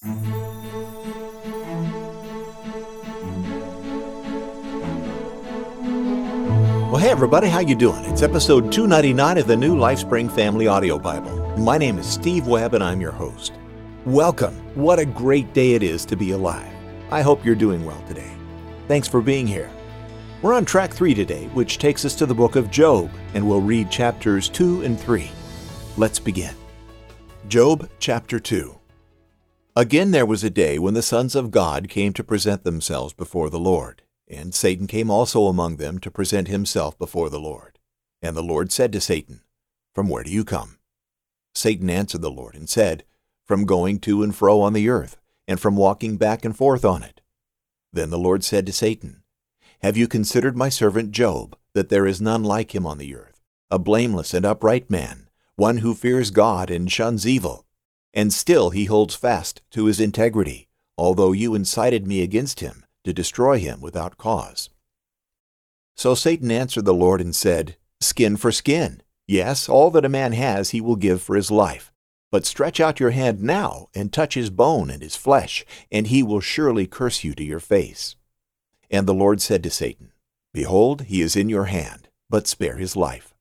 Well, hey everybody, how you doing? It's episode 299 of the new LifeSpring Family Audio Bible. My name is Steve Webb and I'm your host. Welcome. What a great day it is to be alive. I hope you're doing well today. Thanks for being here. We're on track 3 today, which takes us to the book of Job, and we'll read chapters 2 and 3. Let's begin. Job chapter 2. Again there was a day when the sons of God came to present themselves before the Lord. And Satan came also among them to present himself before the Lord. And the Lord said to Satan, "From where do you come?" Satan answered the Lord and said, "From going to and fro on the earth, and from walking back and forth on it." Then the Lord said to Satan, "Have you considered my servant Job, that there is none like him on the earth, a blameless and upright man, one who fears God and shuns evil? And still he holds fast to his integrity, although you incited me against him, to destroy him without cause." So Satan answered the Lord and said, "Skin for skin. Yes, all that a man has he will give for his life. But stretch out your hand now and touch his bone and his flesh, and he will surely curse you to your face." And the Lord said to Satan, "Behold, he is in your hand, but spare his life."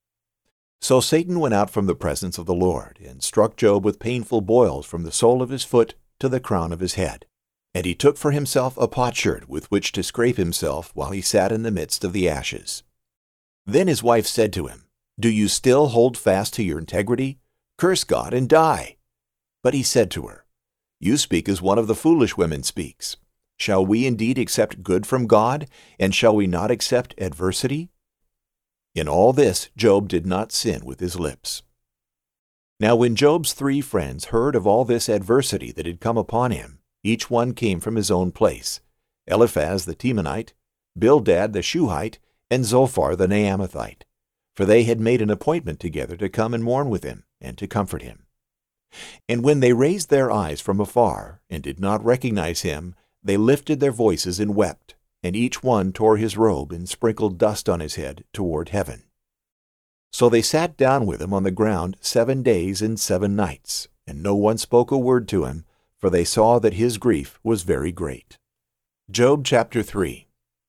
So Satan went out from the presence of the Lord, and struck Job with painful boils from the sole of his foot to the crown of his head. And he took for himself a potsherd with which to scrape himself while he sat in the midst of the ashes. Then his wife said to him, "Do you still hold fast to your integrity? Curse God and die." But he said to her, "You speak as one of the foolish women speaks. Shall we indeed accept good from God, and shall we not accept adversity?" In all this Job did not sin with his lips. Now when Job's 3 friends heard of all this adversity that had come upon him, each one came from his own place: Eliphaz the Temanite, Bildad the Shuhite, and Zophar the Naamathite. For they had made an appointment together to come and mourn with him, and to comfort him. And when they raised their eyes from afar, and did not recognize him, they lifted their voices and wept, and each one tore his robe and sprinkled dust on his head toward heaven. So they sat down with him on the ground 7 days and 7 nights, and no one spoke a word to him, for they saw that his grief was very great. Job chapter 3.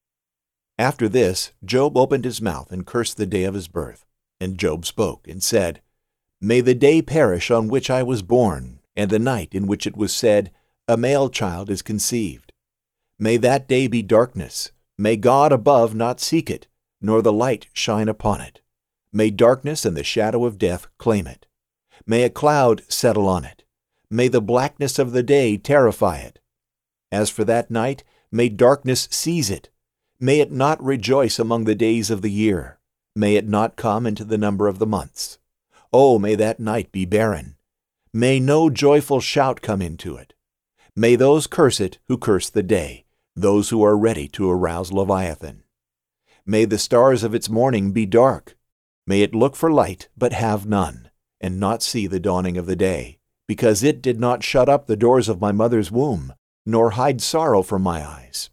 After this, Job opened his mouth and cursed the day of his birth. And Job spoke and said, "May the day perish on which I was born, and the night in which it was said, a male child is conceived. May that day be darkness. May God above not seek it, nor the light shine upon it. May darkness and the shadow of death claim it. May a cloud settle on it. May the blackness of the day terrify it. As for that night, may darkness seize it. May it not rejoice among the days of the year. May it not come into the number of the months. Oh, may that night be barren. May no joyful shout come into it. May those curse it who curse the day, those who are ready to arouse Leviathan. May the stars of its morning be dark. May it look for light, but have none, and not see the dawning of the day. Because it did not shut up the doors of my mother's womb, nor hide sorrow from my eyes.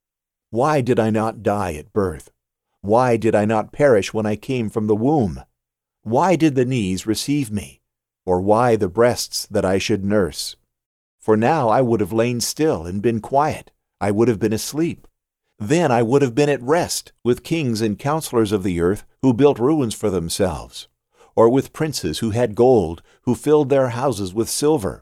Why did I not die at birth? Why did I not perish when I came from the womb? Why did the knees receive me? Or why the breasts that I should nurse? For now I would have lain still and been quiet. I would have been asleep. Then I would have been at rest with kings and counselors of the earth who built ruins for themselves. Or with princes who had gold, who filled their houses with silver?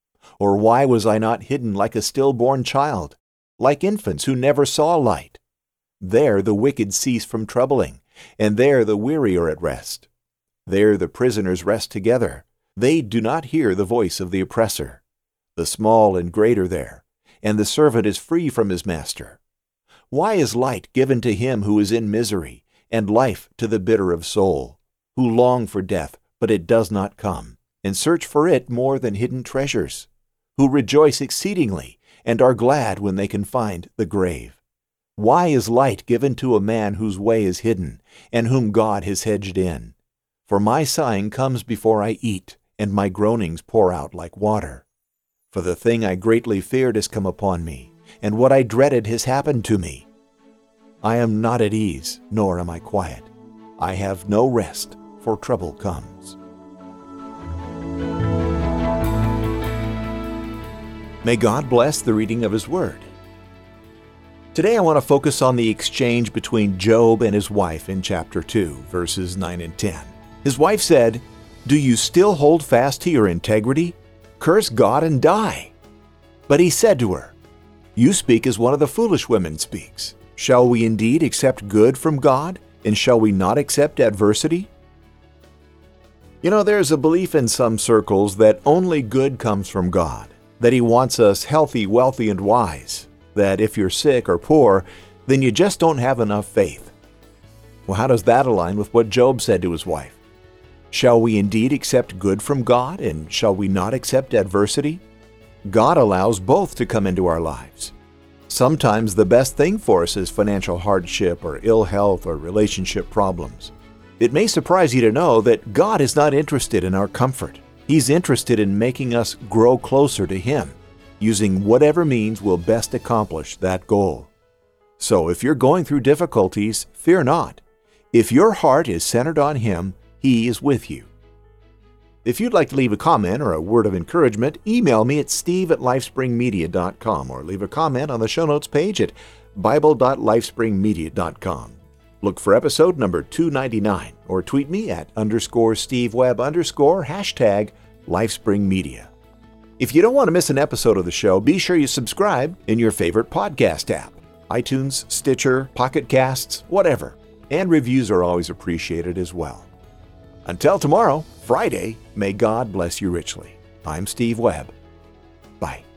Or why was I not hidden like a stillborn child, like infants who never saw light? There the wicked cease from troubling, and there the weary are at rest. There the prisoners rest together. They do not hear the voice of the oppressor. The small and great are there, and the servant is free from his master. Why is light given to him who is in misery, and life to the bitter of soul, who long for death, but it does not come, and search for it more than hidden treasures, who rejoice exceedingly, and are glad when they can find the grave? Why is light given to a man whose way is hidden, and whom God has hedged in? For my sighing comes before I eat, and my groanings pour out like water. For the thing I greatly feared has come upon me, and what I dreaded has happened to me. I am not at ease, nor am I quiet. I have no rest, for trouble comes. May God bless the reading of His Word. Today I want to focus on the exchange between Job and his wife in chapter 2, verses 9 and 10. His wife said, "Do you still hold fast to your integrity? Curse God and die." But he said to her, "You speak as one of the foolish women speaks. Shall we indeed accept good from God, and shall we not accept adversity?" You know, there's a belief in some circles that only good comes from God, that He wants us healthy, wealthy, and wise, that if you're sick or poor, then you just don't have enough faith. Well, how does that align with what Job said to his wife? Shall we indeed accept good from God, and shall we not accept adversity? God allows both to come into our lives. Sometimes the best thing for us is financial hardship or ill health or relationship problems. It may surprise you to know that God is not interested in our comfort. He's interested in making us grow closer to Him, using whatever means will best accomplish that goal. So if you're going through difficulties, fear not. If your heart is centered on Him, He is with you. If you'd like to leave a comment or a word of encouragement, email me at steve@lifespringmedia.com or leave a comment on the show notes page at bible.lifespringmedia.com. Look for episode number 299 or tweet me at _SteveWebb #LifespringMedia. If you don't want to miss an episode of the show, be sure you subscribe in your favorite podcast app, iTunes, Stitcher, Pocket Casts, whatever. And reviews are always appreciated as well. Until tomorrow, Friday, may God bless you richly. I'm Steve Webb. Bye.